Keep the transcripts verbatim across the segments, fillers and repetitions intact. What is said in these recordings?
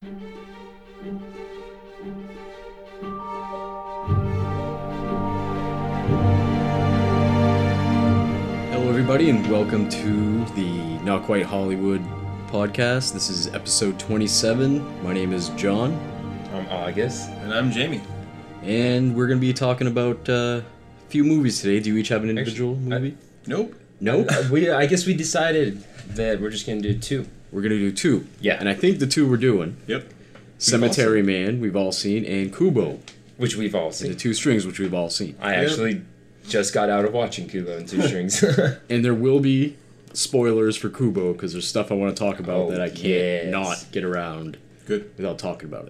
Hello, everybody, and welcome to the Not Quite Hollywood podcast. This is episode twenty-seven. My name is John. I'm August. And I'm Jamie. And we're going to be talking about uh, a few movies today. Do you each have an individual Actually, movie? I, nope. Nope. Uh, we, I guess we decided that we're just going to do two. We're going to do two. Yeah. And I think the two we're doing, Yep. Cemetery Man, we've all seen, and Kubo, Which we've all the seen. two strings, which we've all seen. I Yep. actually just got out of watching Kubo and Two Strings. And there will be spoilers for Kubo, because there's stuff I want to talk about Oh, that I can't yes. not get around Good. without talking about it.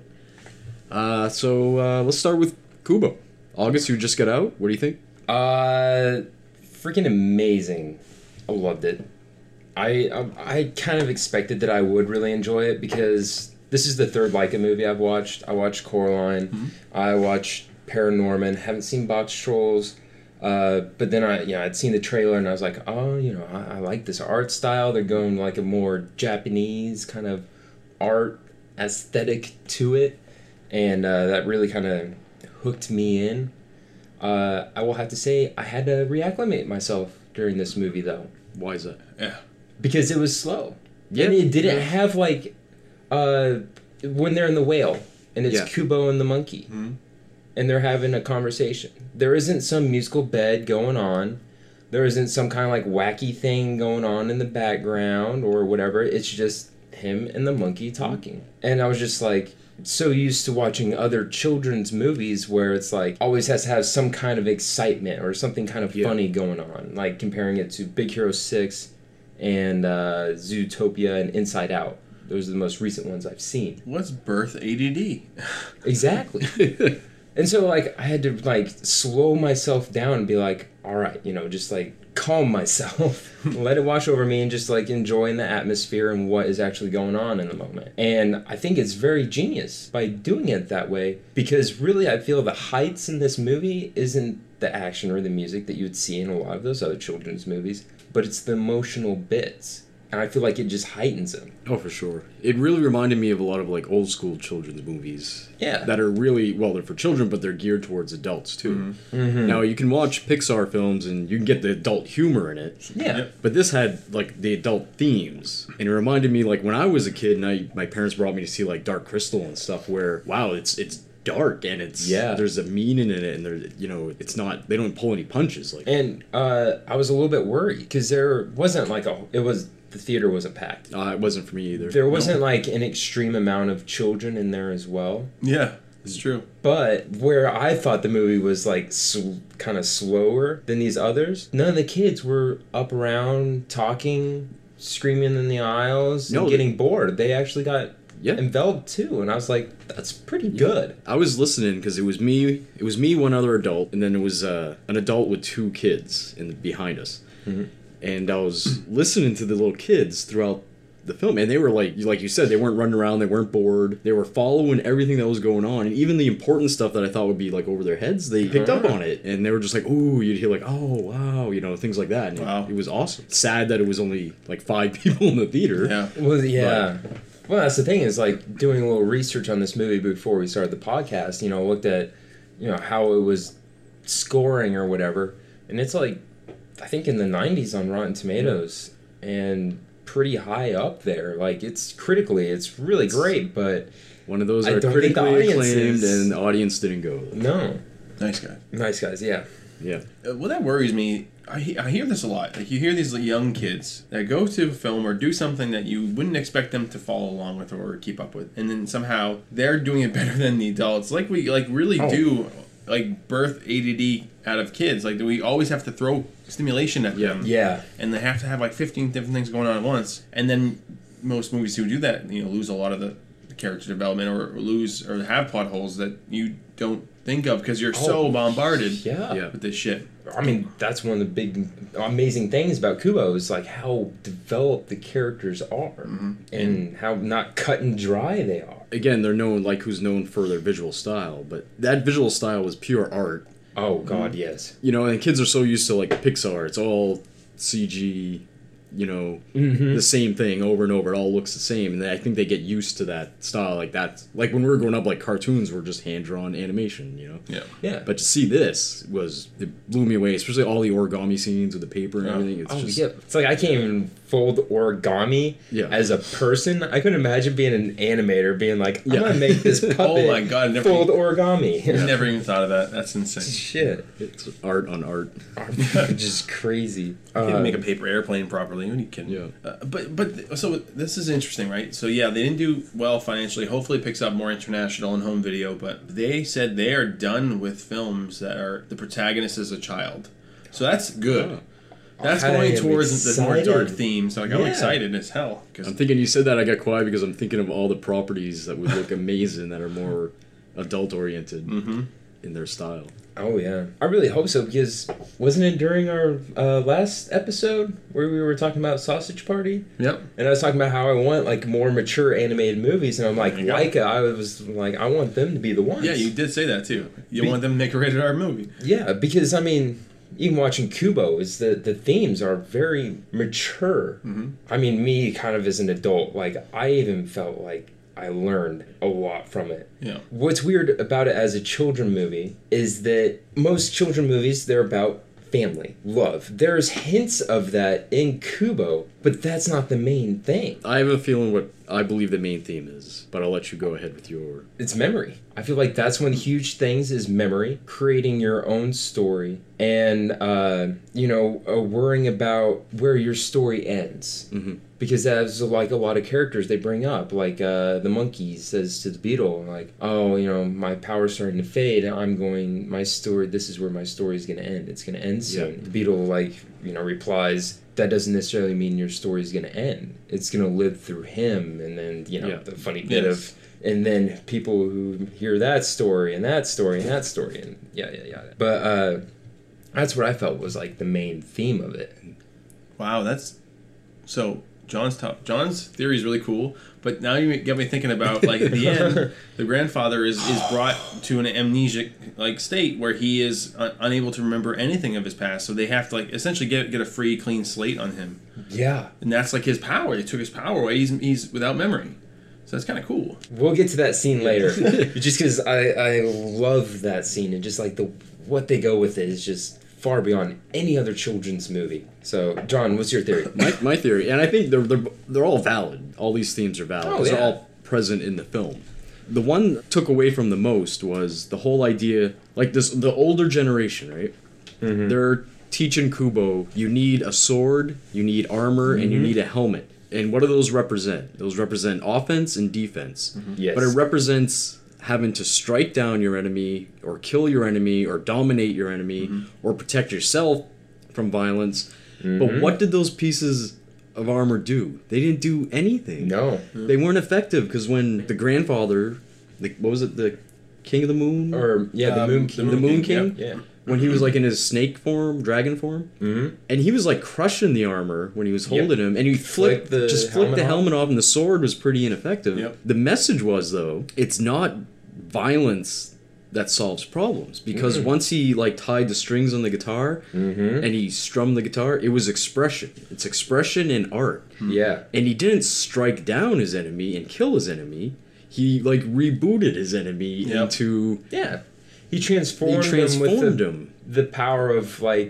Uh, so uh, let's start with Kubo. August, you just got out. What do you think? uh, freaking amazing. I loved it. I, I I kind of expected that I would really enjoy it because this is the third Leica movie I've watched. I watched Coraline. Mm-hmm. I watched Paranorman. Haven't seen Box Trolls. Uh, but then I, you know, I'd seen the trailer and I was like, oh, you know, I, I like this art style. They're going like a more Japanese kind of art aesthetic to it, and uh, that really kind of hooked me in. Uh, I will have to say I had to reacclimate myself during this movie though, Why is that? Yeah. because it was slow. Yeah. And it didn't Yeah. have like uh, when they're in the whale and it's Yeah. Kubo and the monkey. Mm-hmm. And they're having a conversation. There isn't some musical bed going on. There isn't some kind of like wacky thing going on in the background or whatever. It's just him and the monkey talking. And I was just like so used to watching other children's movies where it's like always has to have some kind of excitement or something kind of Yeah. funny going on. Like comparing it to Big Hero six and uh, Zootopia and Inside Out. Those are the most recent ones I've seen. What's birth A D D? Exactly. And so, like, I had to, like, slow myself down and be like, all right, you know, just, like, calm myself, let it wash over me and just, like, enjoying the atmosphere and what is actually going on in the moment. And I think it's very genius by doing it that way because really I feel the heights in this movie isn't the action or the music that you would see in a lot of those other children's movies, but it's the emotional bits. And I feel like it just heightens them. Oh, for sure. It really reminded me of a lot of like old school children's movies. Yeah. That are really, well, they're for children, but they're geared towards adults too. Mm-hmm. Now, you can watch Pixar films and you can get the adult humor in it. Yeah. Yep. But this had like the adult themes. And it reminded me like when I was a kid and I my parents brought me to see like Dark Crystal and stuff where, wow, it's it's dark and it's, Yeah. there's a meaning in it and there, you know, it's not, they don't pull any punches. Like, And uh, I was a little bit worried because there wasn't like a, it was, the theater wasn't packed. uh, it wasn't for me either. There wasn't like an extreme amount of children in there as well. Yeah, it's true. But where I thought the movie was like sl- kind of slower than these others, none of the kids were up around talking, screaming in the aisles, No, and getting bored. They actually got Yeah. enveloped too, and I was like, that's pretty good. I was listening because it was me. It was me, one other adult, and then it was uh, an adult with two kids in behind us. Mhm. And I was listening to the little kids throughout the film, and they were like, like you said, they weren't running around, they weren't bored, they were following everything that was going on, and even the important stuff that I thought would be like over their heads, they picked up on it, and they were just like, ooh, you'd hear like, oh wow, you know, things like that. And Wow. it, it was awesome. Sad that it was only like five people in the theater. Yeah. Well, yeah. Well, that's the thing is like doing a little research on this movie before we started the podcast. You know, looked at you know how it was scoring or whatever, and it's like I think in the nineties on Rotten Tomatoes and pretty high up there. Like it's critically, it's really great, but One of those I are don't think the critically audience acclaimed, is- and the audience didn't go. no, Nice guy. nice guys, yeah. Yeah. Uh, well, that worries me. I, he- I hear this a lot. Like, you hear these young kids that go to a film or do something that you wouldn't expect them to follow along with or keep up with. And then somehow they're doing it better than the adults. Like, we like really Oh. do, like, birth A D D out of kids. Like, we always have to throw stimulation at Yeah. them. Yeah. And they have to have, like, fifteen different things going on at once. And then most movies who do that, you know, lose a lot of the character development or, or lose or have plot holes that you don't think of because you're so Oh, bombarded Yeah. Yeah. with this shit. I mean, that's one of the big, amazing things about Kubo is like how developed the characters are, Mm-hmm. and how not cut and dry they are. Again, they're known like who's known for their visual style, but that visual style was pure art. Oh God, yes. You know, and kids are so used to like Pixar. It's all C G, you know, Mm-hmm. the same thing over and over. It all looks the same, and I think they get used to that style. Like that's like when we were growing up, like cartoons were just hand drawn animation, you know. Yeah. Yeah. But to see this was it blew me away, especially all the origami scenes with the paper and Oh. everything. It's Oh, just yeah. It's like I can't even fold origami Yeah. as a person. I couldn't imagine being an animator being like, I'm Yeah. gonna make this puppet Oh my God, never- fold origami. I never even thought of that. That's insane. Shit. it's art on art. Just crazy. Can't Uh, make a paper airplane properly. What are you kidding? Yeah. Uh, but but so this is interesting, right? So yeah, they didn't do well financially. Hopefully, it picks up more international and home video. But they said they are done with films that are the protagonist is a child. So that's good. Oh. That's I going am towards the more dark excited. theme. So like, I'm Yeah. excited as hell. 'Cause- I'm thinking you said that I got quiet because I'm thinking of all the properties that would look amazing that are more adult oriented Mhm. in their style. Oh yeah, I really hope so because wasn't it during our uh, last episode where we were talking about Sausage Party? Yep. And I was talking about how I want like more mature animated movies, and I'm like, There you go. Laika, I was like, I want them to be the ones. Yeah, you did say that too. You Be- want them to make a rated R movie. Yeah, because I mean, even watching Kubo is the the themes are very mature. Mhm. I mean, me kind of as an adult, like I even felt like I learned a lot from it. Yeah. What's weird about it as a children movie is that most children movies they're about family, love. There's hints of that in Kubo, but that's not the main thing. I have a feeling what I believe the main theme is, but I'll let you go ahead with your. It's memory. I feel like that's one of the huge things is memory, creating your own story, and uh, you know, uh, worrying about where your story ends. Mm-hmm. Because that's like a lot of characters they bring up, like uh, the monkey says to the beetle, like, "Oh, you know, my power's starting to fade. And I'm going. My story. This is where my story is going to end. It's going to end soon." Yeah. The beetle, like, you know, replies, "That doesn't necessarily mean your story is going to end. It's going to live through him." And then, you know, Yeah. the funny bit Yes. of, and then people who hear that story and that story and that story and yeah, yeah, yeah. But uh, that's what I felt was like the main theme of it. Wow, that's so. John's top. John's theory is really cool, but now you get me thinking about like at the end, the grandfather is, is brought to an amnesic like state where he is un- unable to remember anything of his past. So they have to like essentially get get a free clean slate on him, Yeah. and that's like his power. They took his power away. He's he's without memory. So that's kind of cool. We'll get to that scene later. Just because I, I love that scene and just like the what they go with it is just far beyond any other children's movie. So, John, what's your theory? My, my theory, and I think they're, they're they're all valid. All these themes are valid. Oh, 'cause yeah. They're all present in the film. The one that took away from the most was the whole idea, like this, the older generation, right? Mhm. They're teaching Kubo, you need a sword, you need armor, and you Mhm. need a helmet. And what do those represent? Those represent offense and defense. Yes. But it represents having to strike down your enemy, or kill your enemy, or dominate your enemy, or protect yourself from violence. But Mhm. what did those pieces of armor do? They didn't do anything. No. They weren't effective because when the grandfather, the, what was it, the King of the Moon? Or, yeah, the Um, Moon the King. the Moon King? Yeah. When he was like in his snake form, dragon form? Mm-hmm. And he was like crushing the armor when he was Yep. holding him, and he flicked, Flicked the just flicked helmet the off. helmet off, and the sword was pretty ineffective. Yep. The message was though, it's not violence that solves problems because Mm. once he like tied the strings on the guitar Mm-hmm. and he strummed the guitar, it was expression. It's expression in art, Yeah. and he didn't strike down his enemy and kill his enemy. He like rebooted his enemy Yep. into Yeah. He he transformed, transformed him with the, him. the power of, like,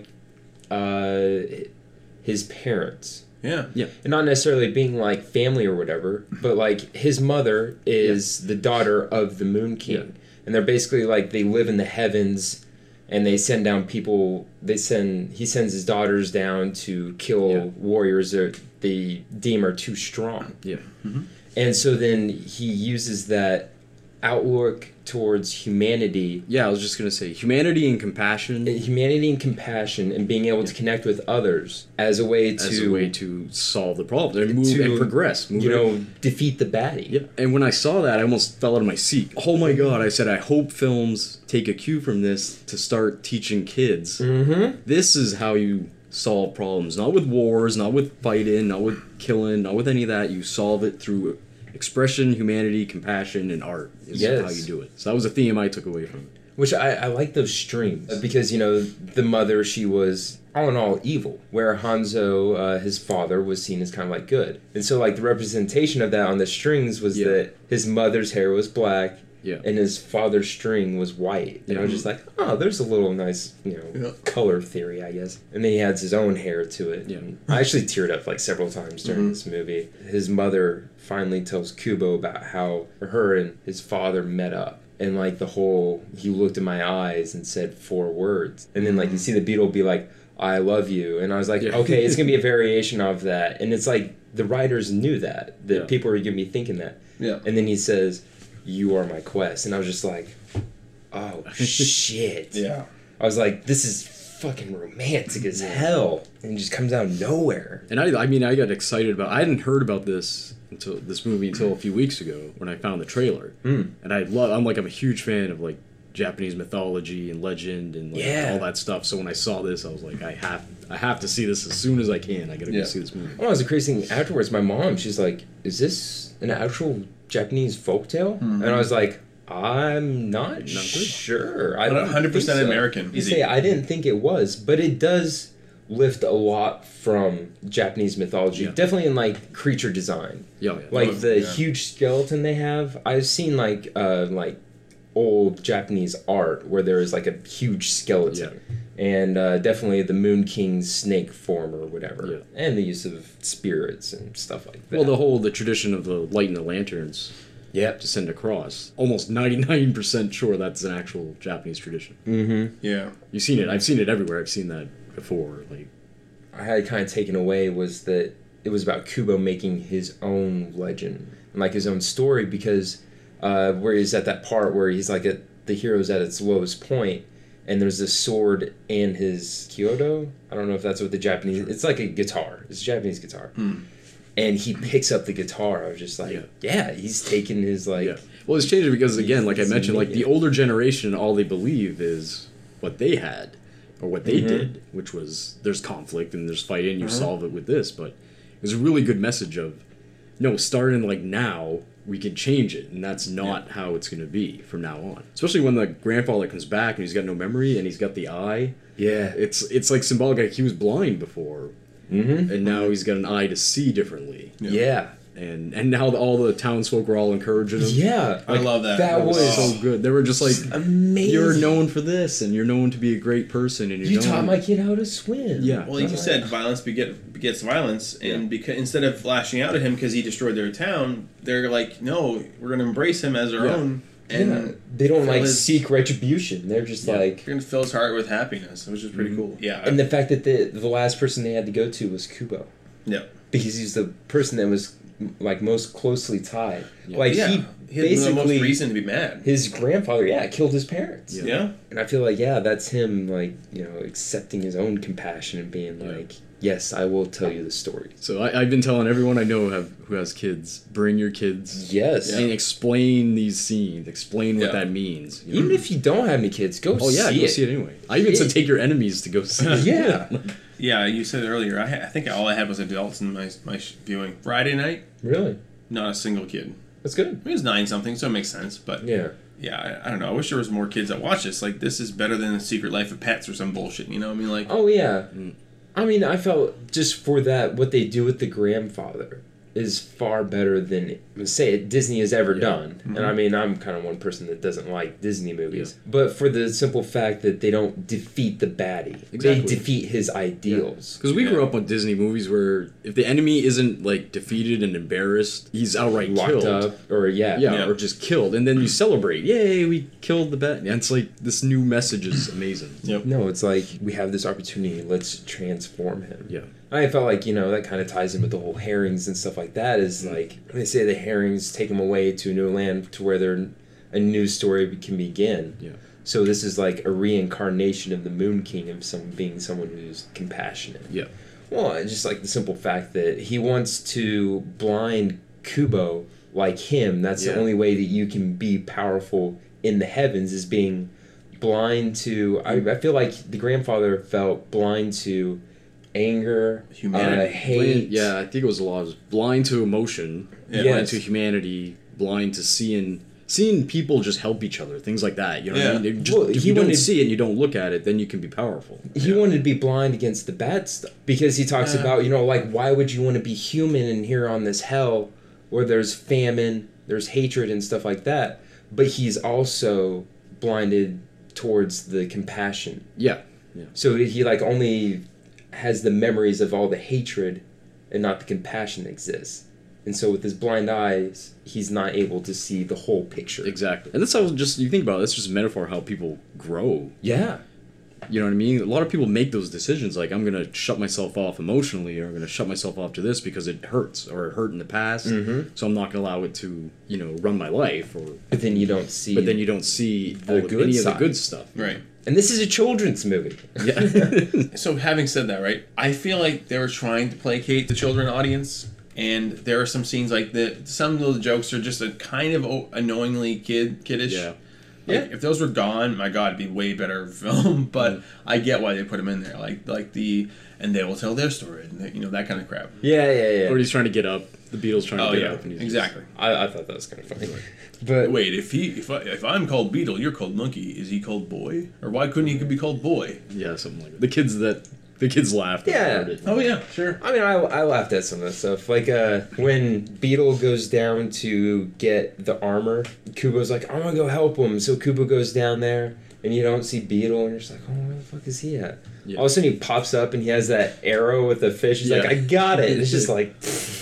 uh, his parents. Yeah. And not necessarily being like family or whatever, but like his mother is the daughter of the Moon King. Yeah. And they're basically like they live in the heavens and they send down people they send he sends his daughters down to kill Yeah. warriors that they deem are too strong. Yeah. And so then he uses that outlook towards humanity Yeah, I was just gonna say humanity and compassion humanity and compassion and being able to connect with others as a way to as a way to solve the problem and move to, and progress. Move you it- know, defeat the baddie. Yep. And when I saw that, I almost fell out of my seat. Oh my god! I said, I hope films take a cue from this to start teaching kids. Mm-hmm. This is how you solve problems, not with wars, not with fighting, not with killing, not with any of that. You solve it through expression, humanity, compassion, and art. Is Yes. how you do it. So that was a theme I took away from it. Which I, I like those streams because, you know, the mother, she was all in all evil, where Hanzo, uh, his father, was seen as kind of like good. And so like the representation of that on the strings was Yeah. that his mother's hair was black, Yeah. and his father's string was white. And I was just like, oh, there's a little nice, you know, Yeah. color theory, I guess. And then he adds his own hair to it. Yeah. And I actually teared up like several times during Mhm. this movie. His mother finally tells Kubo about how her and his father met up. And like the whole, he looked in my eyes and said four words. And then like you see the beetle be like, I love you. And I was like, Yeah. okay, it's going to be a variation of that. And it's like the writers knew that, that Yeah. people were going to be thinking that. Yeah. And then he says, you are my quest. And I was just like, oh, shit. Yeah. I was like, this is fucking romantic as hell. And it just comes out of nowhere. And I, I mean, I got excited about. I hadn't heard about this until this movie until a few weeks ago when I found the trailer. Mm. And I love. I'm like, I'm a huge fan of like Japanese mythology and legend and like, Yeah. all that stuff. So when I saw this, I was like, I have, I have to see this as soon as I can. I gotta Yeah. go see this movie. Oh, it was the crazy thing. Afterwards, my mom, she's like, is this an actual Japanese folktale? Mhm. And I was like, I'm not, Not good. sure. I don't one hundred percent think so. American. You say I didn't think it was, but it does lift a lot from Japanese mythology. Yeah. Definitely in like creature design, Yeah, yeah. like Oh, the yeah. huge skeleton they have. I've seen like uh like old Japanese art where there is like a huge skeleton. And uh, definitely the Moon King's snake form or whatever, Yeah. and the use of spirits and stuff like that. Well, the whole the tradition of the lighting the lanterns Yep. to send across. Almost ninety-nine percent sure that's an actual Japanese tradition. Mm-hmm. Yeah. You've seen it. I've seen it everywhere. I've seen that before. Like, I had kind of taken away was that it was about Kubo making his own legend and like his own story because uh, where he's at that part where he's like at the hero's at its lowest point and there's this sword and his Kyoto. I don't know if that's what the Japanese. It's like a guitar. It's a Japanese guitar. Hmm. And he picks up the guitar. I was just like, yeah, Yeah. he's taking his like. yeah. Well, it's changed because again, like I It's mentioned, like the amazing. older generation, all they believe is what they had or what they Mhm. did, which was there's conflict and there's fighting. And you Uh-huh. solve it with this, but it was a really good message of no, starting like now we can change it, and that's not how it's going to be from now on. Especially when the grandfather comes back and he's got no memory and he's got the eye. Yeah. It's it's like symbolic. Like he was blind before, Mm-hmm. and now he's got an eye to see differently. Yeah. Yeah. And and now the, all the townsfolk were all encouraging him. Yeah. I love that. That That was was so good. They were just like, amazing. you're known for this, and you're known to be a great person, and you're You known. taught my kid how to swim. Yeah. Well, like you I'm said, like, violence beget, begets violence, and Yeah. because instead of lashing out at him because he destroyed their town, they're like, no, we're gonna embrace him as our Yeah. own, and yeah. They don't fill like his- seek retribution. They're just Yeah. like, You're gonna fill his heart with happiness, which is pretty Mhm. cool. Yeah, and the fact that the the last person they had to go to was Kubo yeah, because he's the person that was like most closely tied. Yeah. Like yeah. he He had the most basically reason to be mad. his grandfather, yeah, killed his parents. Yeah. Yeah, And I feel like yeah, that's him like you know accepting his own compassion and being Yeah. like, yes, I will tell you the story. So I, I've been telling everyone I know have who has kids, bring your kids Yes. and explain these scenes, explain what Yeah. that means. you know? Even if you don't have any kids, go oh yeah, see go it. see it anyway. I even said It- take your enemies to go see it. Yeah. yeah. You said earlier. I, ha- I think all I had was adults in my my sh- viewing. Friday night, Really? not a single kid. That's good. I mean, it was nine something, so it makes sense. But Yeah. yeah, I, I don't know. I wish there was more kids that watch this. Like, this is better than The Secret Life of Pets or some bullshit. You know what I mean? Like, Oh yeah. Mm. I mean, I felt just for that what they do with the grandfather is far better than say it Disney has ever Yeah. done. Mhm. And I mean, I'm kind of one person that doesn't like Disney movies, but for the simple fact that they don't defeat the baddie, Exactly. they defeat his ideals. Because we Yeah. grew up on Disney movies where if the enemy isn't like defeated and embarrassed, he's outright Locked killed. up, or yeah, Yeah, Yeah. or just killed, and then you celebrate. Yay, we killed the bad. And it's like this new message is amazing. Yep. No, it's like we have this opportunity. Let's transform him. Yeah. I felt like, you know, that kind of ties in with the whole herrings and stuff like that. Is like, they say the herrings take them away to a new land to where they're, a new story can begin. Yeah. So this is like a reincarnation of the Moon King, of some being someone who's compassionate. Yeah. Well, and just like the simple fact that he wants to blind Kubo like him. That's Yeah. the only way that you can be powerful in the heavens, is being blind to. I, I feel like the grandfather felt blind to anger, Humanity. uh, hate. Blind- yeah, I think it was a lot. It was blind to emotion, Yeah. blind Yes. to humanity, blind to seeing seeing people just help each other, things like that. You know Yeah. what I mean? It just, Well, if he you don't wanted- see it and you don't look at it, then you can be powerful. He wanted to be blind against the bad stuff because he talks Yeah. about, you know, like, why would you want to be human in here on this hell where there's famine, there's hatred and stuff like that? But he's also blinded towards the compassion. Yeah. So he like only has the memories of all the hatred and not the compassion that exists. And so with his blind eyes, he's not able to see the whole picture. Exactly. And that's how just, you think about it, that's just a metaphor how people grow. Yeah. You know what I mean? A lot of people make those decisions like, I'm going to shut myself off emotionally, or I'm going to shut myself off to this because it hurts, or it hurt in the past, Mhm. so I'm not going to allow it to, you know, run my life. Or But then you don't see. But then you don't see the all of, good any side. of the good stuff. Right. And this is a children's movie. Yeah. So having said that, right, I feel like they were trying to placate the children audience, and there are some scenes like that. Some of those jokes are just a kind of o- annoyingly kid kiddish. Yeah. Like, Yeah. if those were gone, my God, it'd be way better film. But I get why they put them in there, like like the and they will tell their story, and you know that kind of crap. Yeah, yeah, yeah. Or he's trying to get up. The Beatles trying to Oh get yeah, up. And he's exactly. I, I thought that was kind of funny. But Wait, if he if I, if I'm called Beetle, you're called Monkey. Is he called Boy? Or why couldn't he be called Boy? Just, yeah, something like that. The kids that the kids laughed. when they Yeah. heard it. Oh yeah, sure. I mean, I, I laughed at some of that stuff. Like, uh, when Beetle goes down to get the armor, Kubo's like, I'm gonna go help him. So Kubo goes down there, and you don't see Beetle, and you're just like, oh, where the fuck is he at? Yeah. All of a sudden, he pops up, and he has that arrow with the fish. He's like, Yeah. I got it. And it's just like,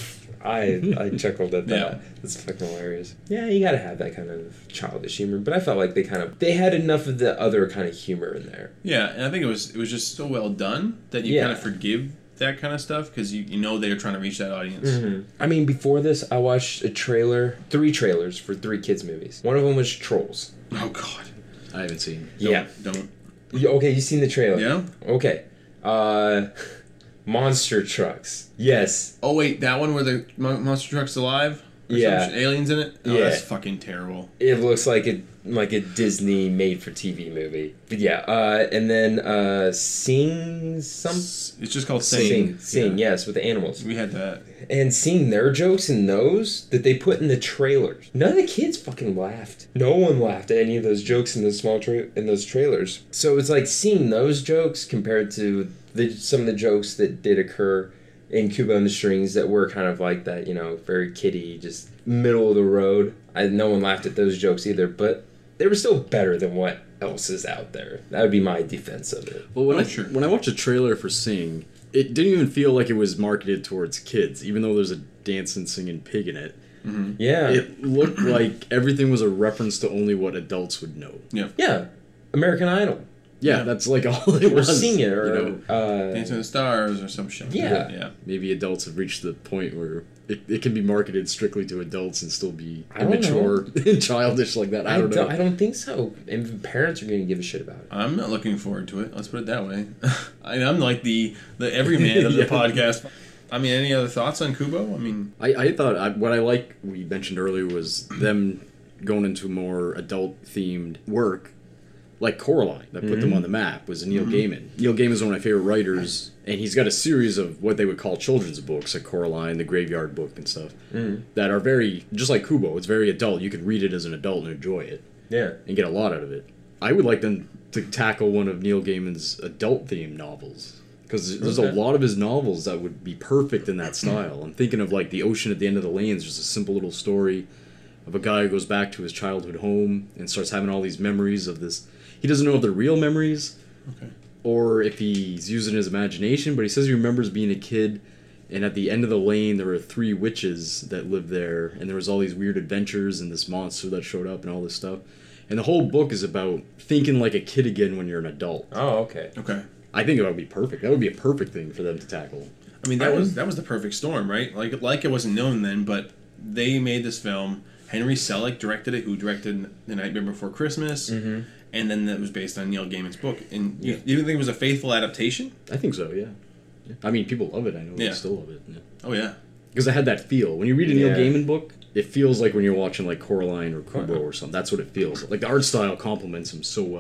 I I chuckled at that. Yeah. It's fucking hilarious. Yeah, you gotta have that kind of childish humor. But I felt like they kind of, they had enough of the other kind of humor in there. Yeah, and I think it was it was just so well done that you Yeah. kind of forgive that kind of stuff because you, you know they're trying to reach that audience. Mm-hmm. I mean, before this, I watched a trailer, three trailers for three kids' movies. One of them was Trolls. Oh God. I haven't seen. Don't, Yeah. Don't. You- Okay, you seen the trailer? Yeah. Okay. Uh, monster trucks. Yes. Oh wait, that one where the mon- monster truck's alive? Or Yeah. some sh- aliens in it? Oh, Yeah. that's fucking terrible. It looks like a like a Disney made for T V movie. But yeah. Uh, and then uh, sing some S- It's just called Sing. sing sing yes with the animals. We had that. And seeing their jokes in those that they put in the trailers. None of the kids fucking laughed. No one laughed at any of those jokes in those small tra- in those trailers. So it's like seeing those jokes compared to the some of the jokes that did occur in Kubo and the Strings that were kind of like that, you know, very kiddie, just middle of the road. I no one laughed at those jokes either, but they were still better than what else is out there. That would be my defense of it. Well, when Oh, I sure. when I watched a trailer for Sing, it didn't even feel like it was marketed towards kids, even though there's a dancing, singing pig in it. Yeah. It looked like everything was a reference to only what adults would know. yeah. American Idol. Yeah, Yeah. that's like all it Or was. Sing It, or you know? uh, Dancing with the Stars or some shit. Yeah. Yeah. Maybe adults have reached the point where it, it can be marketed strictly to adults and still be I don't immature and childish like that. I don't know. I don't think so. And parents are going to give a shit about it. I'm not looking forward to it. Let's put it that way. I, I'm like the the everyman of the Yeah. podcast. I mean, any other thoughts on Kubo? I mean, I, I thought I, what I like we mentioned earlier was them going into more adult themed work, like Coraline, that put them on the map, was Neil Gaiman. Neil Gaiman is one of my favorite writers, and he's got a series of what they would call children's books, like Coraline, the Graveyard Book, and stuff, that are very just like Kubo. It's very adult. You can read it as an adult and enjoy it Yeah. and get a lot out of it. I would like them to tackle one of Neil Gaiman's adult themed novels. Because there's a Okay. lot of his novels that would be perfect in that style. I'm thinking of like The Ocean at the End of the Lanes, just a simple little story of a guy who goes back to his childhood home and starts having all these memories of this. He doesn't know if they're real memories Okay. or if he's using his imagination, but he says he remembers being a kid, and at the end of the lane there were three witches that lived there, and there was all these weird adventures and this monster that showed up and all this stuff. And the whole book is about thinking like a kid again when you're an adult. Oh, okay. Okay. I think that would be perfect. That would be a perfect thing for them to tackle. I mean, that I was would- that was the perfect storm, right? Like like it wasn't known then, but they made this film. Henry Selick directed it, who directed The Nightmare Before Christmas, Mm-hmm. and then that was based on Neil Gaiman's book. And you, Yeah. you think it was a faithful adaptation? I think so, yeah. Yeah. I mean, people love it. I know Yeah. they still love it. Oh yeah. Because it had that feel. When you read a Neil Yeah. Gaiman book, it feels like when you're watching like Coraline or Kubo Uh-huh. or something. That's what it feels like. The art style complements him so well.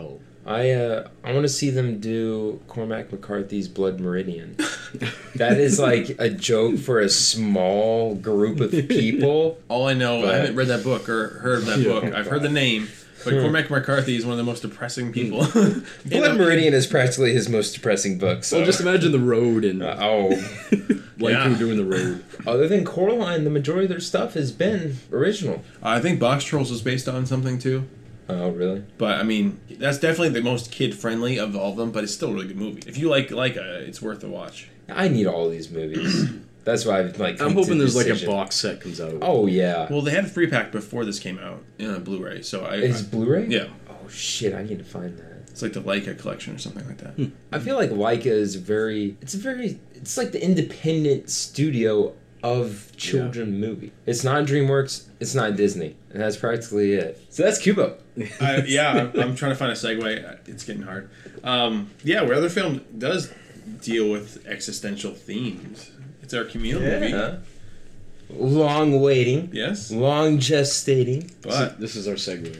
I uh, I want to see them do Cormac McCarthy's Blood Meridian. That is like a joke for a small group of people. All I know, But- I haven't read that book or heard of that Yeah. book. I've heard the name, but Cormac McCarthy is one of the most depressing people. You Blood know? Meridian is practically his most depressing book. So. Well, just imagine the road and Uh, oh, like Yeah. who doing the road. other than Coraline, the majority of their stuff has been original. I think Box Trolls was based on something too. Oh, really? But I mean, that's definitely the most kid friendly of all of them. But it's still a really good movie. If you like like uh, it's worth a watch. I need all these movies. That's why I've like. I'm come to hoping there's like a decision. box set comes out. Oh yeah. Well, they had a three pack before this came out in a Blu-ray. So I, Is I Blu-ray? yeah, Oh shit! I need to find that. it's like the Leica collection or something like that. I feel like Leica is very. It's a very. It's like the independent studio of children movie. It's not DreamWorks. It's not Disney, and that's practically it. So that's Kubo. I, yeah, I'm, I'm trying to find a segue. It's getting hard. Um, yeah, where other film does deal with existential themes. It's our communal movie. Yeah. Long waiting. Yes, Long gestating. but This is our segue.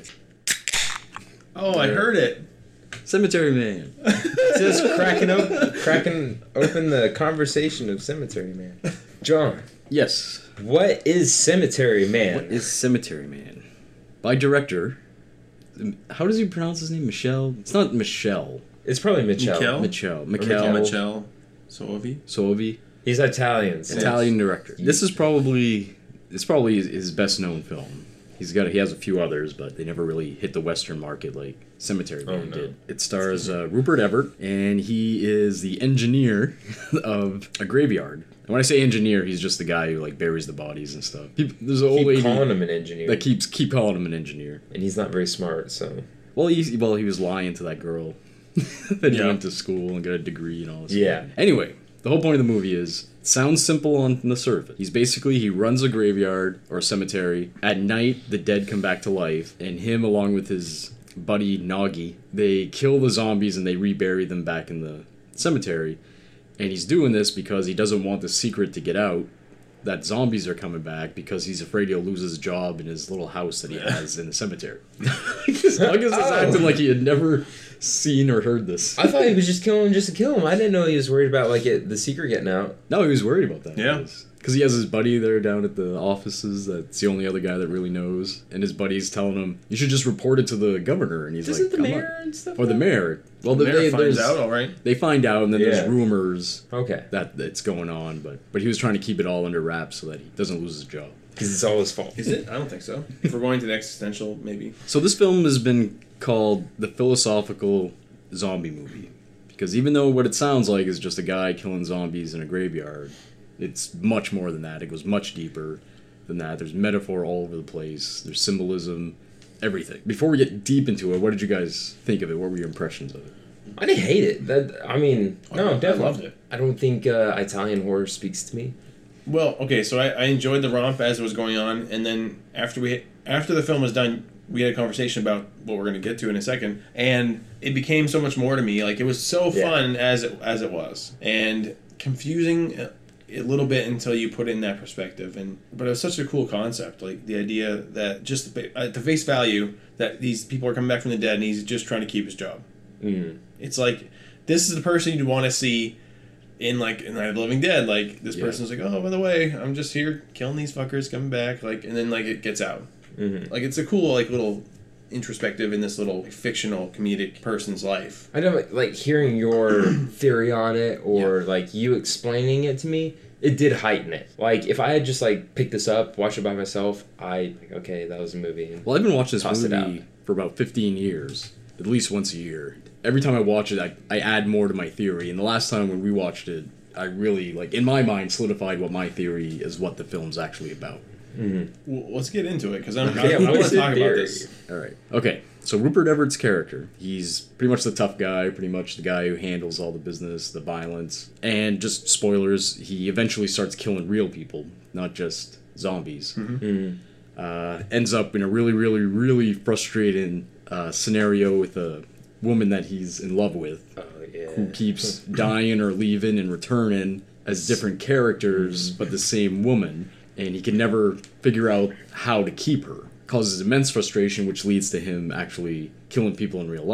oh, I heard it. Cemetery Man. Just cracking open, cracking open the conversation of Cemetery Man. John, Yes. what is Cemetery Man? What is Cemetery Man? By director. How does he pronounce his name? Michelle? It's not Michelle. It's probably Michelle. Mikel? Michelle. Mikel Michelle. Michel Soavi. Soavi. He's Italian. so- Italian director. This is probably it's probably his- his best known film. He's got he has a few others, but they never really hit the Western market like Cemetery Man Oh, no. did. It stars uh, Rupert Everett, and he is the engineer of a graveyard. And when I say engineer, he's just the guy who like buries the bodies and stuff. He, there's an old Keep lady calling him an engineer, that keeps keep calling him an engineer. and he's not very smart. So Well, he well he was lying to that girl. Then he Yeah. went to school and got a degree and all this. Yeah. Stuff. Anyway, the whole point of the movie is it sounds simple on the surface. He's basically he runs a graveyard or a cemetery. At night, the dead come back to life, and him along with his buddy Nagi, they kill the zombies and they rebury them back in the cemetery. And he's doing this because he doesn't want the secret to get out that zombies are coming back because he's afraid he'll lose his job in his little house that he has in the cemetery. Because Douglas is Oh. acting like he had never seen or heard this. I thought he was just killing him just to kill him. I didn't know he was worried about like it, the secret getting out. No, he was worried about that. Yeah. Because he has his buddy there down at the offices. That's the only other guy that really knows. And his buddy's telling him, you should just report it to the governor. And he's Isn't like, the "I'm mayor not-" and stuff? Or the now? mayor. Well, The the, mayor they, finds there's- out, all right. They find out, and then Yeah. there's rumors Okay, that it's going on. But, but he was trying to keep it all under wraps so that he doesn't lose his job. because it's all his fault. Is it? I don't think so. If we're going to the existential, maybe. So this film has been called the philosophical zombie movie. Because even though what it sounds like is just a guy killing zombies in a graveyard, it's much more than that. It goes much deeper than that. There's metaphor all over the place. There's symbolism, everything. Before we get deep into it, what did you guys think of it? What were your impressions of it? I didn't hate it. That I mean, no, I- I definitely. loved it. I don't think uh, Italian horror speaks to me. Well, okay, so I, I enjoyed the romp as it was going on, and then after we after the film was done, we had a conversation about what we're going to get to in a second, and it became so much more to me. Like it was so Yeah. fun as it as it was, and confusing a a little bit until you put it in that perspective. And but it was such a cool concept, like the idea that just the, at the face value that these people are coming back from the dead, and he's just trying to keep his job. Mm. It's like this is the person you'd want to see in like in Night of the Living Dead. Like this Yeah. person's like, oh, by the way, I'm just here killing these fuckers, coming back. Like, and then like it gets out. Mm-hmm. Like it's a cool like little introspective in this little like, fictional comedic person's life. I know, like, like hearing your theory on it or like you explaining it to me, it did heighten it. Like if I had just like picked this up, watched it by myself, I like okay, that was a movie. And Well, I've been watching this Toss it movie for about fifteen years, at least once a year. Every time I watch it, I, I add more to my theory. And the last time when we watched it, I really, like, in my mind, solidified what my theory is what the film's actually about. Well, let's get into it because I'm Okay, I, I what want is to the talk about theory? this. All right. Okay. So Rupert Everett's character, he's pretty much the tough guy, pretty much the guy who handles all the business, the violence, and just spoilers, he eventually starts killing real people, not just zombies. Mm. Uh, ends up in a really, really, really frustrating uh, scenario with a woman that he's in love with, oh yeah, who keeps dying or leaving and returning as different characters, but the same woman, and he can never figure out how to keep her. Causes immense frustration, which leads to him actually killing people in real life.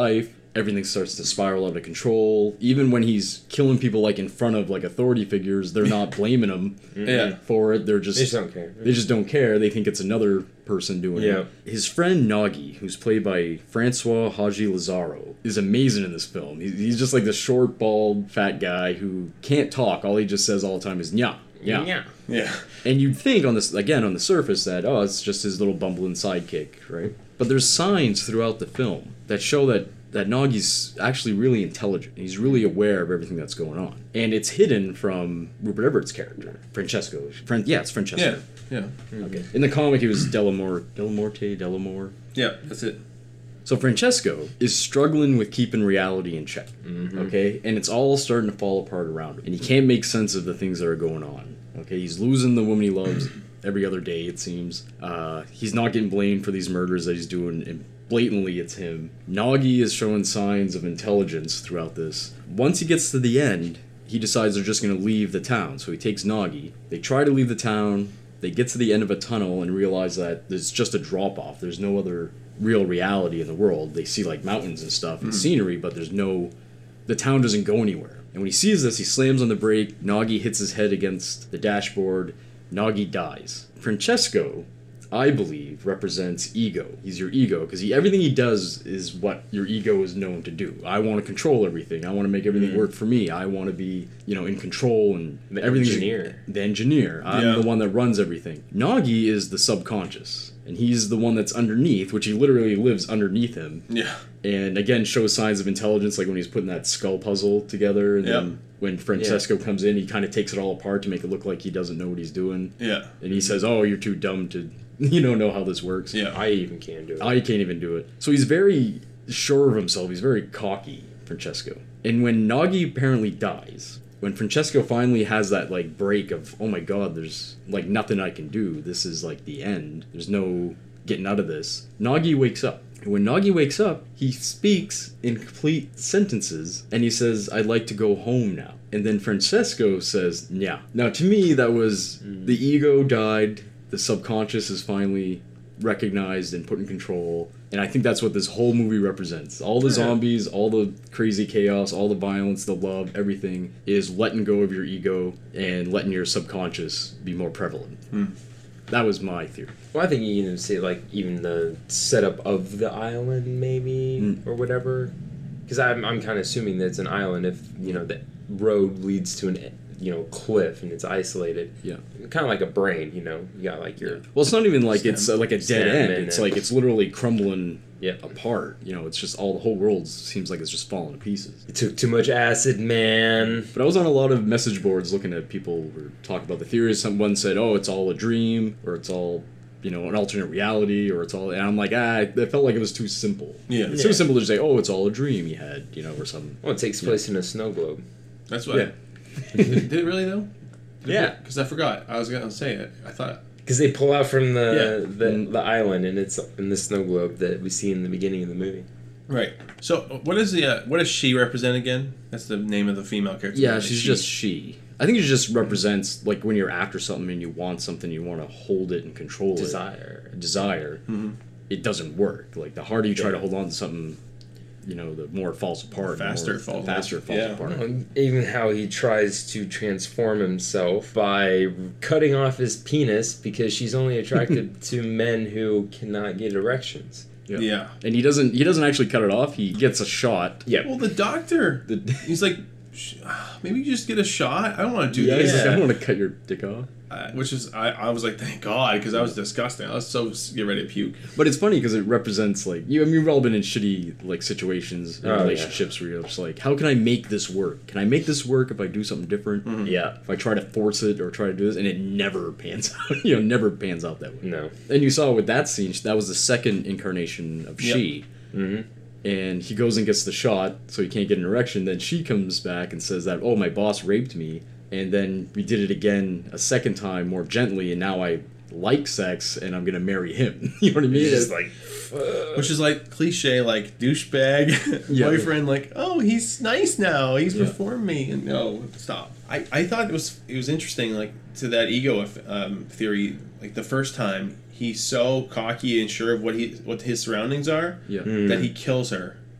everything starts to spiral out of control. Even when he's killing people like in front of like authority figures, they're not blaming him Yeah. for it. They're just They just don't care. They just don't care. They think it's another person doing Yeah. it. His friend Nagi, who's played by Francois Haji Lazaro, is amazing in this film. He's, he's just like the short, bald, fat guy who can't talk. All he just says all the time is "nya, nya." Yeah. Yeah. And you'd think on this again on the surface that oh, it's just his little bumbling sidekick, right? But there's signs throughout the film that show that that Nagi's actually really intelligent. He's really aware of everything that's going on, and it's hidden from Rupert Everett's character, Francesco. Fran- yeah, it's Francesco. Yeah. Yeah. Okay. In the comic, it was Delamore, Delamorte, Delamore. Yeah. That's it. So Francesco is struggling with keeping reality in check. Mm-hmm. Okay, and it's all starting to fall apart around him, and he can't make sense of the things that are going on. Okay, he's losing the woman he loves every other day. It seems uh, he's not getting blamed for these murders that he's doing, and blatantly it's him. Nagi is showing signs of intelligence throughout this. Once he gets to the end, he decides they're just going to leave the town. So he takes Nagi. They try to leave the town. They get to the end of a tunnel and realize that there's just a drop off. There's no other real reality in the world. They see like mountains and stuff and scenery, but there's no. The town doesn't go anywhere. And when he sees this, he slams on the brake. Nagi hits his head against the dashboard. Nagi dies. Francesco, I believe, represents ego. He's your ego because he, everything he does is what your ego is known to do. I want to control everything. I want to make everything Mm. work for me. I want to be, you know, in control and The everything's engineer. the engineer. I'm Yeah. the one that runs everything. Nagi is the subconscious, and he's the one that's underneath, which he literally lives underneath him. Yeah. And again, shows signs of intelligence, like when he's putting that skull puzzle together, and Yep. then when Francesco comes in, he kind of takes it all apart to make it look like he doesn't know what he's doing. Yeah. And he says, "Oh, you're too dumb to, you don't know how this works. Yeah. I even can't do it. I can't even do it." So he's very sure of himself. He's very cocky, Francesco. And when Nagi apparently dies, when Francesco finally has that like break of, "Oh my God, there's like nothing I can do. This is like the end. There's no getting out of this." Nagi wakes up. And when Nagi wakes up, he speaks in complete sentences, and he says, "I'd like to go home now." And then Francesco says, "Yeah." Now, to me, that was the ego died, the subconscious is finally recognized and put in control, and I think that's what this whole movie represents. All the Yeah. zombies, all the crazy chaos, all the violence, the love, everything is letting go of your ego and letting your subconscious be more prevalent. That was my theory. Well, I think you can say like even the setup of the island, maybe Mm. or whatever, because I'm I'm kind of assuming that it's an island if you know the road leads to an you know cliff and it's isolated. Yeah. Kind of like a brain, you know. You got like your Well, it's not even like Stem. it's uh, like a dead Stem end. and It's then- like it's literally crumbling yeah. apart. You know, it's just all the whole world seems like it's just falling to pieces. It took too much acid, man. But I was on a lot of message boards looking at people who were talking about the theories. Someone said, "Oh, it's all a dream," or "It's all, you know, an alternate reality," or "It's all." And I'm like, ah, it felt like it was too simple. Yeah. It's Yeah. too simple to just say, "Oh, it's all a dream he had," you know, or something. Well, it takes place in a snow globe. That's what. Yeah. did, did it really though? Yeah. Because I forgot. I was gonna say it. I thought. Because they pull out from the Yeah. the, Mm. the island and it's in the snow globe that we see in the beginning of the movie. Right. So what is the uh, what does she represent again? That's the name of the female character. Yeah, Like, she's she- just she. I think it just represents like when you're after something and you want something, you want to hold it and control Desire. it. Desire. Mhm. It doesn't work. Like the harder you try Yeah. to hold on to something, you know, the more it falls apart. the Faster more, it falls the faster it falls yeah. apart. Um, Even how he tries to transform himself by cutting off his penis because she's only attracted to men who cannot get erections. Yeah. Yeah. And he doesn't. He doesn't actually cut it off. He gets a shot. Yep. Well, the doctor. The, He's like, "Sh- maybe you just get a shot. I don't want to do yeah, he's this. like, I don't want to cut your dick off. Uh, which is, I, I was like, thank God, because that was disgusting. I was so s- get ready to puke. But it's funny because it represents like you. I mean, we've all been in shitty like situations, in Oh, yeah. relationships where you're just like, how can I make this work? Can I make this work if I do something different? Mm-hmm. Yeah. If I try to force it or try to do this, and it never pans out. You know, never pans out that way. No. And you saw with that scene, that was the second incarnation of Yep. she. Mm-hmm. And he goes and gets the shot, so he can't get an erection. Then she comes back and says that, oh, my boss raped me. And then we did it again a second time, more gently, and now I like sex, and I'm gonna marry him. You know what I mean? It's just It's- like, fuck. Which is like cliche, like douchebag Yeah. boyfriend, like, oh, he's nice now. He's Yeah. reformed me. And no, stop. I, I thought it was it was interesting, like to that ego um, theory. Like the first time, he's so cocky and sure of what he what his surroundings are yeah. Mm. that he kills her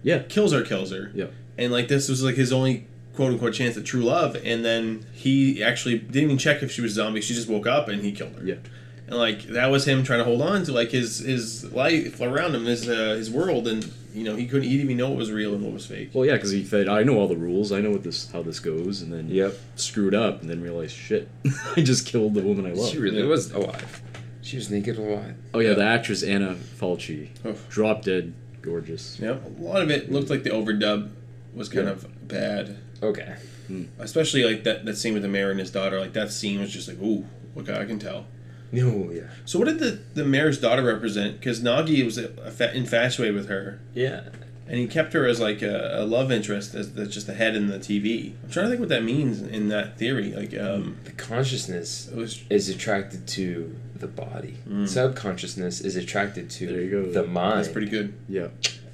Yeah. kills her, kills her. Yeah. And like this was like his only quote unquote chance at true love, and then he actually didn't even check if she was a zombie. She just woke up and he killed her. Yeah. And like that was him trying to hold on to like his his life around him, his uh, his world, and you know he couldn't he didn't even know what was real and what was fake. Well, yeah, because he said, "I know all the rules. I know what this how this goes," and then Yep. screwed up, and then realized, "Shit, I just killed the woman I love." She really Yeah. was alive. She was naked alive. Oh yeah, Yeah. the actress Anna Falchi, Oh. drop dead, gorgeous. Yeah, a lot of it looked like the overdub was kind Yeah. of bad, Okay. especially like that that scene with the mayor and his daughter. Like that scene was just like, ooh, okay, I can tell. No, yeah. So what did the the mayor's daughter represent? Because Nagi was a, a fa- infatuated with her. Yeah. And he kept her as like a, a love interest, as the, just a head in the T V. I'm trying to think what that means in that theory. Like, um, The consciousness it was is attracted to the body. Mm. Subconsciousness is attracted to There you go. the mind. that's pretty good. Yeah.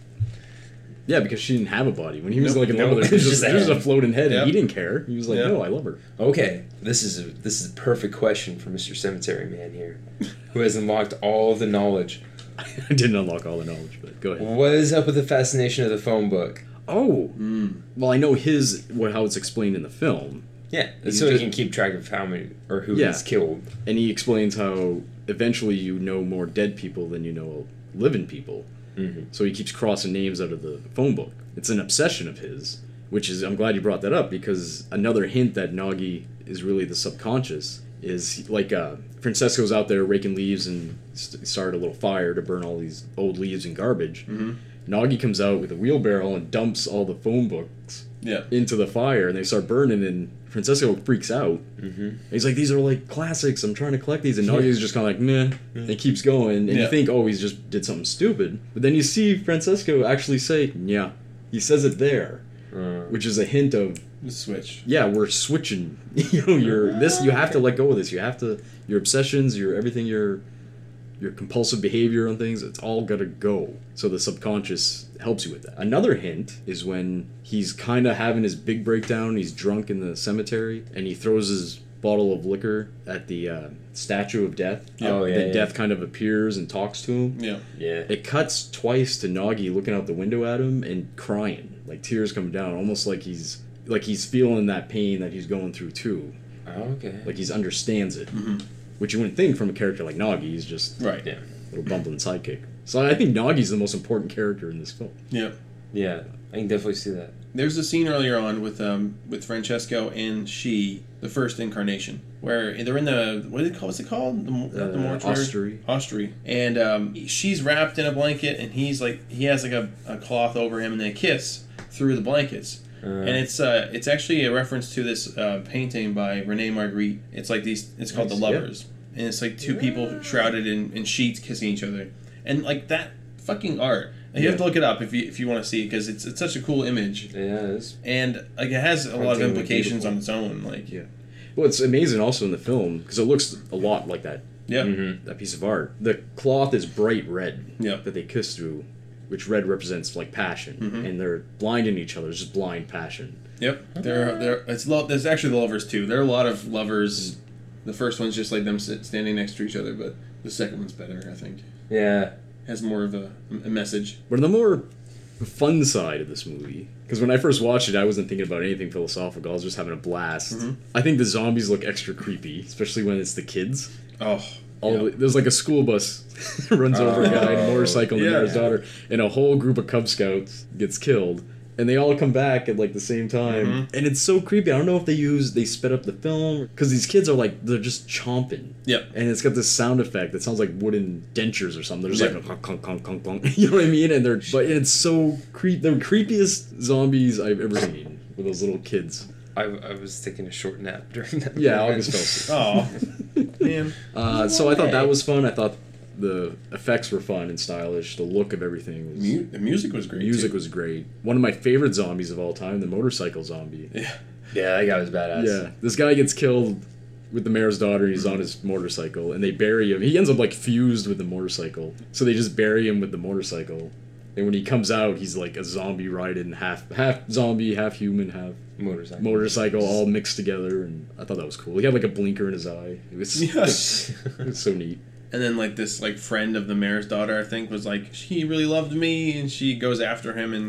Yeah, because she didn't have a body. When he was Nope. like in love Nope. with her, she was Just just, she was a a floating head, Yep. and he didn't care. He was like, Yep. "No, I love her." Okay, this is a this is a perfect question for Mister Cemetery Man here, who has unlocked all of the knowledge. I didn't unlock all the knowledge, but go ahead. What is up with the fascination of the phone book? Oh, Mm. well, I know his what how it's explained in the film, Yeah, He's so he just- can keep track of how many or who Yeah. he's killed. and he explains how eventually you know more dead people than you know living people. Mm-hmm. So he keeps crossing names out of the phone book. It's an obsession of his, which is I'm glad you brought that up because another hint that Nagi is really the subconscious is like uh, Francesco's out there raking leaves and st- started a little fire to burn all these old leaves and garbage. Mm-hmm. Nagi comes out with a wheelbarrow and dumps all the phone books Yeah. into the fire, and they start burning, and Francesco freaks out. Mm-hmm. He's like, "These are like classics. I'm trying to collect these." And Yeah. Nagi's just kind of like, "Meh," and keeps going. And Yeah. you think, "Oh, he's just did something stupid." But then you see Francesco actually say, "Yeah." He says it there, Uh, which is a hint of, The switch. yeah, we're switching. you know, you're this. You have to let go of this. You have to your obsessions, your everything, your your compulsive behavior on things. It's all gotta go. So the subconscious helps you with that. Another hint is when he's kind of having his big breakdown. He's drunk in the cemetery, and he throws his bottle of liquor at the uh, statue of death. Oh, yeah, Then yeah. death kind of appears and talks to him. Yeah. yeah. It cuts twice to Nagi looking out the window at him and crying, like tears coming down, almost like he's like he's feeling that pain that he's going through too. Oh, okay. Like he's understands it, Mm-hmm. which you wouldn't think from a character like Nagi. He's just Right. Yeah. a little bumbling sidekick. So I think Nagi's the most important character in this film. Yeah. Yeah, I can definitely see that. There's a scene earlier on with um with Francesco and she, the first incarnation, where they're in the what is it called? What's it called? The, mo- not the Uh, mortuary. Ostery. Ostery. And um, she's wrapped in a blanket, and he's like he has like a, a cloth over him, and they kiss through the blankets. Uh, And it's uh it's actually a reference to this uh, painting by Rene Magritte. It's like these. It's called Nice, The yeah. Lovers, and it's like two people shrouded in, in sheets kissing each other, and like that fucking art. And you have to Yeah. look it up if you if you want to see it because it's it's such a cool image. yeah, it's, And like it has a lot of Painting looked implications beautiful. on its own. Like Yeah. Well, it's amazing also in the film because it looks a lot like that yeah, Mhm. that piece of art. The cloth is bright red Yeah. that they kiss through, which red represents like passion, Mhm. and they're blinding each other. It's just blind passion. yep. There there it's lo- there's actually the lovers too. There are a lot of lovers. The first one's just like them sit, standing next to each other, but the second one's better. I think yeah. has more of a, a message. But on the more fun side of this movie, because when I first watched it, I wasn't thinking about anything philosophical. I was just having a blast. Mhm. I think the zombies look extra creepy, especially when it's the kids. Oh, All yeah. the, there's like a school bus runs over a guy in a Oh, motorcycle and the yeah. mayor's daughter, and a whole group of Cub Scouts gets killed, and they all come back at like the same time, Mhm. and it's so creepy. I don't know if they use they sped up the film because these kids are like they're just chomping. Yep. And it's got this sound effect that sounds like wooden dentures or something. They're just Yeah. like clunk, clunk, clunk, clunk, clunk. You know what I mean? And they're but it's so creep. They're the creepiest zombies I've ever seen with those little kids. I, I was taking a short nap during that. Yeah, moment. August fell asleep. Oh, man. Uh, so I thought that was fun. I thought the effects were fun and stylish. The look of everything was. Mu- the music was great. music too. was great. One of my favorite zombies of all time, the motorcycle zombie. Yeah. Yeah, that guy was badass. Yeah, this guy gets killed with the mayor's daughter. He's on his motorcycle, and they bury him. He ends up like fused with the motorcycle, so they just bury him with the motorcycle. And when he comes out, he's like a zombie riding half half zombie, half human, half Motorcycle. motorcycle, all mixed together. And I thought that was cool. He had like a blinker in his eye. It was, Yes. it was so neat. And then like this like friend of the mayor's daughter, I think, was like she really loved me, and she goes after him and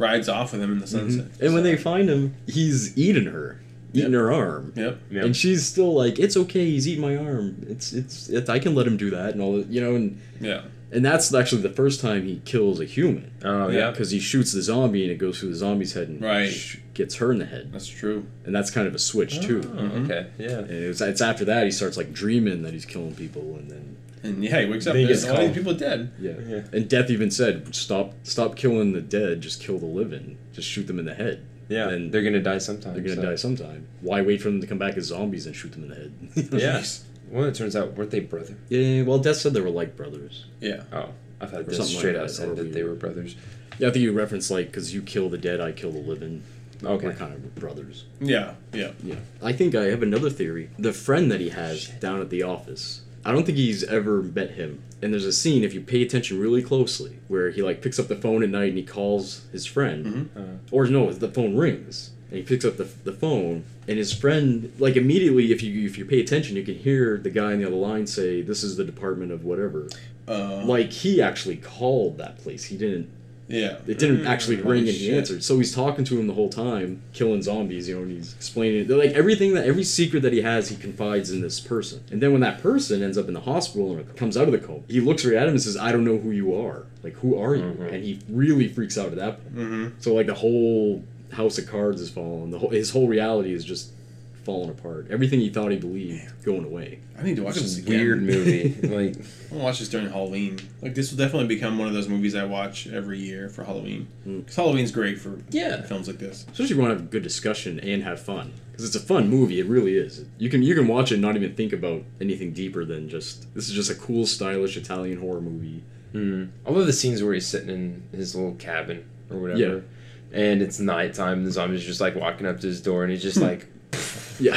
rides off with him in the sunset. Mm-hmm. And when they find him, he's eating her, eating Yep. her arm. Yep. Yep. And she's still like, it's okay, he's eating my arm. It's, it's it's I can let him do that and all that, you know. And Yeah. and that's actually the first time he kills a human. Oh Yeah. yeah. Because he shoots the zombie and it goes through the zombie's head and Right. sh- gets her in the head. That's true. And that's kind of a switch too. Oh, okay. Yeah. And it was, it's after that he starts like dreaming that he's killing people, and then And yeah, he wakes up Then and he there's gets all these called. people dead. yeah. Yeah. And Death even said, "Stop, stop killing the dead. Just kill the living. Just shoot them in the head. Yeah. And They're gonna die sometime. they're gonna so. die sometime. Why wait for them to come back as zombies and shoot them in the head?" Yeah. Jeez. Well, it turns out weren't they brother? Yeah. Well, Death said they were like brothers. Yeah. Oh, I thought Or this something like straight that, out said or that we- they were brothers. Yeah, I think you referenced like, because you kill the dead, I kill the living. Okay. We're kind of brothers. Yeah. Yeah. Yeah. I think I have another theory. The friend that he has Shit. down at the office, I don't think he's ever met him. And there's a scene, if you pay attention really closely, where he like picks up the phone at night and he calls his friend. Mhm. Uh, Or no, the phone rings. And he picks up the, the phone, and his friend, like immediately, if you if you pay attention, you can hear the guy on the other line say, "This is the department of whatever." Uh, Like he actually called that place. He didn't. yeah. It didn't Mm, actually holy ring, and he shit. answered. So he's talking to him the whole time, killing zombies. You know, and he's explaining like everything that every secret that he has, he confides in this person. And then when that person ends up in the hospital and comes out of the coma, he looks right at him and says, "I don't know who you are. Like, who are you?" Mhm. And he really freaks out at that point. Mm-hmm. So like the whole house of cards is falling. The whole his whole reality is just falling apart. Everything he thought he believed going away. I need to watch this it's a again. weird movie. Like, I'm gonna watch this during Halloween. Like this will definitely become one of those movies I watch every year for Halloween. Mm. Because Halloween's great for Yeah. films like this. Especially if you want to have a good discussion and have fun, because it's a fun movie. It really is. You can you can watch it and not even think about anything deeper than just this is just a cool, stylish Italian horror movie. mm. I love the scenes where he's sitting in his little cabin or whatever. Yeah. And it's nighttime, and the zombie's just like walking up to his door, and he's just like, Yeah.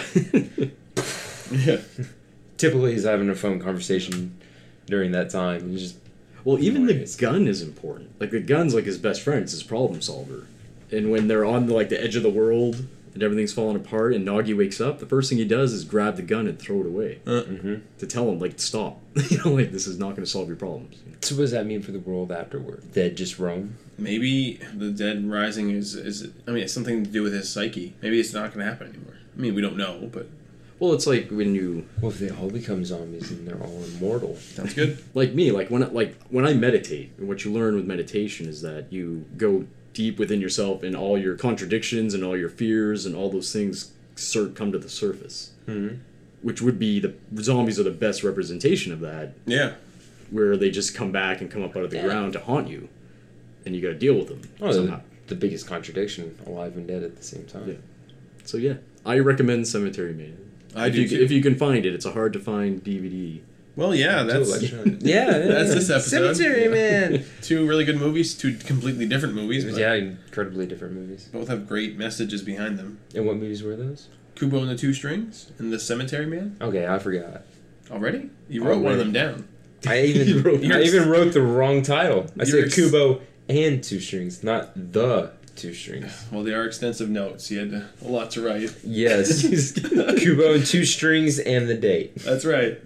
Yeah. typically he's having a phone conversation during that time. And he's just, Well, even the Hilarious. gun is important. Like the gun's like his best friend. It's his problem solver. And when they're on like the edge of the world and everything's falling apart, and Nagi wakes up, the first thing he does is grab the gun and throw it away mm-hmm. to tell him like stop. You know, like this is not going to solve your problems. So what does that mean for the world afterward? Dead just roam? Maybe the dead rising is is I mean it's something to do with his psyche. Maybe it's not gonna happen anymore. I mean we don't know, but Well, it's like when you Well, if they all become zombies, then they're all immortal. sounds good. like me, like when I, like when I meditate, and what you learn with meditation is that you go deep within yourself, and all your contradictions and all your fears and all those things sur- come to the surface. Mm-hmm. Which would be the zombies are the best representation of that, Yeah. where they just come back and come up out of the Yeah. ground to haunt you, and you got to deal with them Oh, somehow. the, the biggest contradiction, alive and dead at the same time. Yeah. So yeah, I recommend Cemetery Man. I if do you, too. If you can find it, it's a hard to find D V D. Well yeah, that's Electronic. yeah, yeah, That's this episode. Cemetery Man. two really good movies, two completely different movies, but Yeah, incredibly different movies. both have great messages behind them. And what movies were those? Kubo and the Two Strings and The Cemetery Man. Okay, I forgot. Already? You wrote one of them Already. down. I even You wrote- I even wrote the wrong title. I You're said ex- Kubo and two strings, not the two strings. Well, they are extensive notes. You had to, a lot to write. Yes, Kubo and two strings and the date. That's right.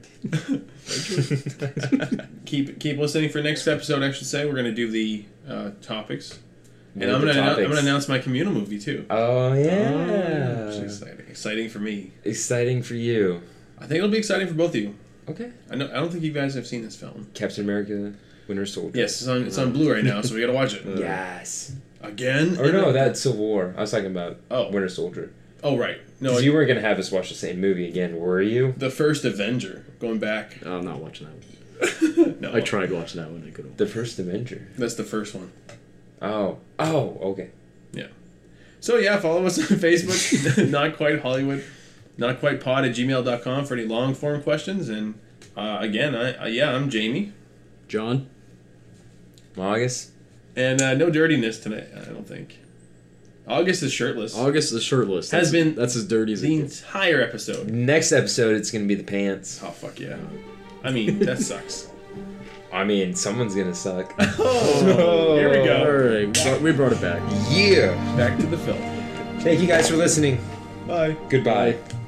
keep keep listening for next episode. I should say we're gonna do the uh, topics, and What are I'm the gonna annou- I'm topics? gonna announce my communal movie too. Oh Which yeah, is exciting. Exciting for me. exciting for you. I think it'll be exciting for both of you. Okay, I know. I don't think you guys have seen this film. Captain America, Winter Soldier. Yes, it's on it's on Blu-ray now, so we gotta watch it Yes. again. Or no, that's Civil War. I was talking about Oh. Winter Soldier. Oh right. No, Because you weren't gonna have us watch the same movie again, were you? the first Avenger. Going back. I'm not watching that one. No, I tried watching that one. I couldn't. The first Avenger. That's the first one. Oh. Oh. Okay. So yeah, follow us on Facebook, Not Quite Hollywood, Not Quite Pod at gmail dot com for any long form questions. And uh, again, I, I yeah, I'm Jamie, John. August. and uh, no dirtiness tonight. I don't think. August is shirtless. August is shirtless. Has That's- been That's as dirty as it the gets. entire episode. Next episode, it's gonna be the pants. Oh fuck yeah! I mean that sucks. I mean, someone's gonna suck. Oh, here we All go. right, we brought, we brought it back. Yeah. Back to the film. Thank you guys for listening. Bye. Goodbye.